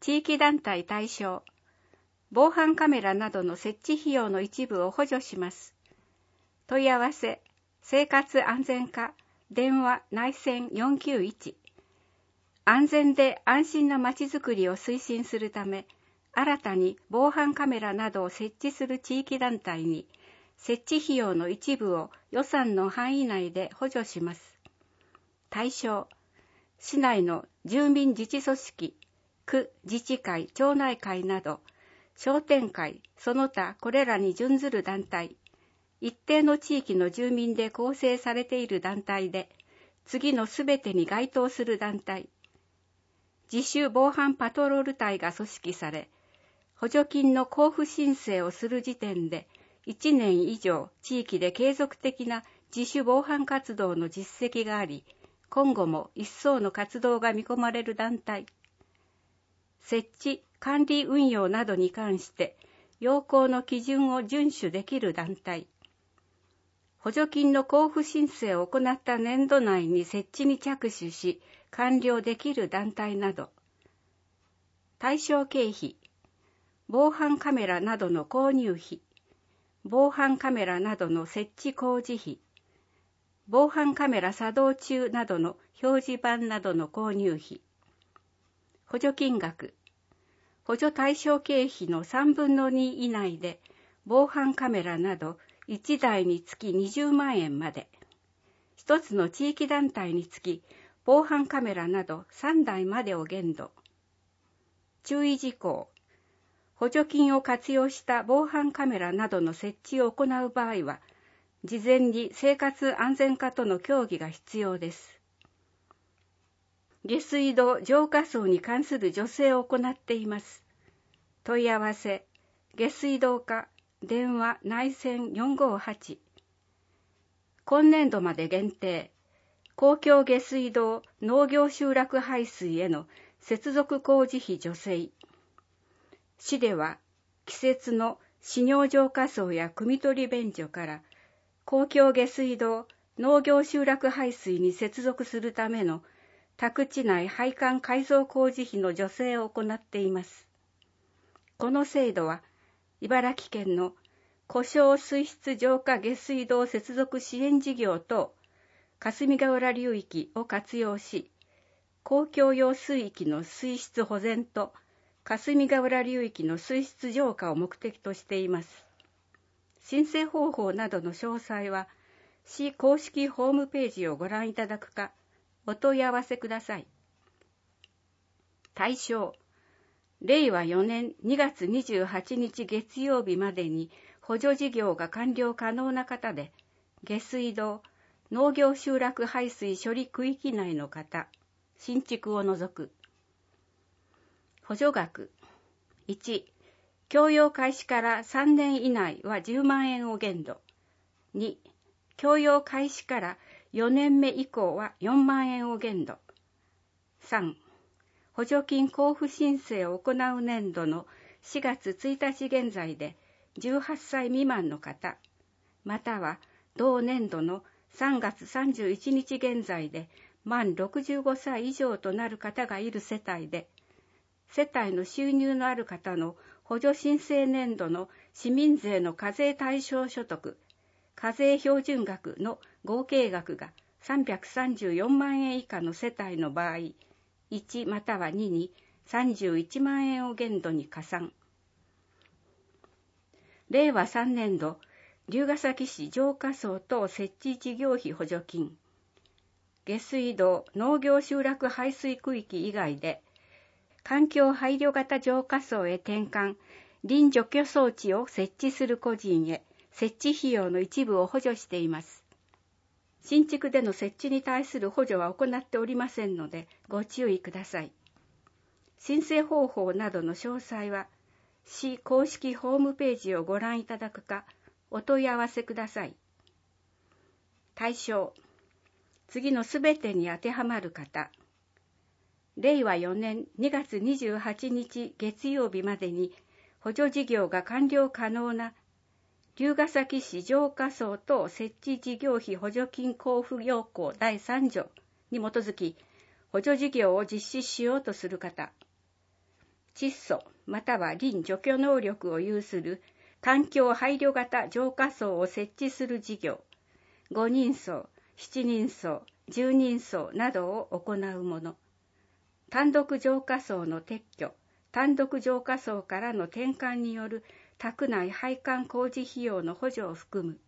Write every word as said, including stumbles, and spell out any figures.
地域団体対象。防犯カメラなどの設置費用の一部を補助します。問い合わせ、生活安全課、電話内線よんきゅういち。安全で安心なまちづくりを推進するため、新たに防犯カメラなどを設置する地域団体に、設置費用の一部を予算の範囲内で補助します。対象、市内の住民自治組織、区自治会、町内会など、商店会、その他これらに準ずる団体、一定の地域の住民で構成されている団体で、次のすべてに該当する団体、自主防犯パトロール隊が組織され、補助金の交付申請をする時点で、いちねん以上地域で継続的な自主防犯活動の実績があり、今後も一層の活動が見込まれる団体、設置、管理運用などに関して要項の基準を遵守できる団体、補助金の交付申請を行った年度内に設置に着手し完了できる団体など、対象経費、防犯カメラなどの購入費、防犯カメラなどの設置工事費、防犯カメラ作動中などの表示板などの購入費、補助金額、補助対象経費のさんぶんのに以内で、防犯カメラなどいちだいにつきにじゅうまんえんまで、ひとつの地域団体につき防犯カメラなどさんだいまでを限度。注意事項、補助金を活用した防犯カメラなどの設置を行う場合は、事前に生活安全課との協議が必要です。下水道浄化槽に関する助成を行っています。問い合わせ、下水道課、電話内線よんごはち。今年度まで限定、公共下水道農業集落排水への接続工事費助成。市では、季節の使用浄化槽や汲み取り便所から公共下水道農業集落排水に接続するための宅地内配管改造工事費の助成を行っています。この制度は、茨城県の湖沼水質浄化下水道接続支援事業と霞ヶ浦流域を活用し、公共用水域の水質保全と霞ヶ浦流域の水質浄化を目的としています。申請方法などの詳細は、市公式ホームページをご覧いただくか、お問い合わせください。対象、れいわよねんにがつにじゅうはちにち月曜日までに補助事業が完了可能な方で、下水道、農業集落排水処理区域内の方、新築を除く。補助額、いち、供用開始からさんねん以内はじゅうまんえんを限度。に、供用開始からよねんめ以降はよんまんえんを限度。さん、補助金交付申請を行う年度のしがつついたち現在でじゅうはっさい未満の方、または同年度のさんがつさんじゅういちにち現在で満ろくじゅうごさい以上となる方がいる世帯で、世帯の収入のある方の補助申請年度の市民税の課税対象所得、課税標準額の合計額がさんびゃくさんじゅうよんまんえん以下の世帯の場合、いちまたはににさんじゅういちまんえんを限度に加算。れいわさんねんど、龍ケ崎市浄化槽等設置事業費補助金。下水道農業集落排水区域以外で、環境配慮型浄化槽へ転換、臨除去装置を設置する個人へ、設置費用の一部を補助しています。新築での設置に対する補助は行っておりませんので、ご注意ください。申請方法などの詳細は、市公式ホームページをご覧いただくか、お問い合わせください。対象、次のすべてに当てはまる方。れいわよねんにがつにじゅうはちにち月曜日までに補助事業が完了可能な龍ケ崎市浄化槽等設置事業費補助金交付要項だいさんじょに基づき補助事業を実施しようとする方、 窒素またはリン除去能力を有する環境配慮型浄化槽を設置する事業、ごにん層、しちにん層、じゅうにん層などを行うもの。単独浄化槽の撤去、単独浄化槽からの転換による宅内配管工事費用の補助を含む。